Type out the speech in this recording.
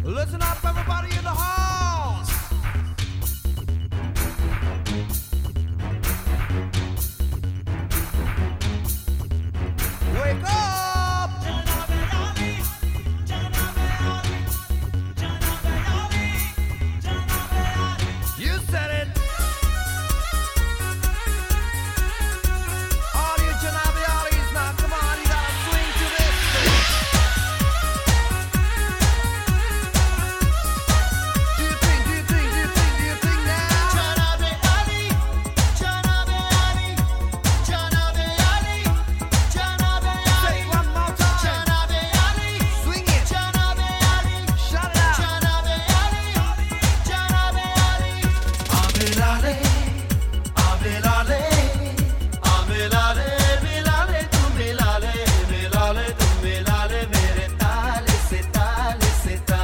Listen up, everybody in the house. Wake up! You said it. All you Janabi Alis now, come on, you gotta swing to this. Do you think now? Janabi Ali, Janabi Ali, Janabi Ali, Janabi Say Ali, it one more time. Janabi Ali, Swing it. Janabi Ali, Shout it out. Janabi Ali, Janabi Ali. Abilale, abilale, abilale, bilale, tu bilale, bilale, tu bilale, mere tale se tale se tale.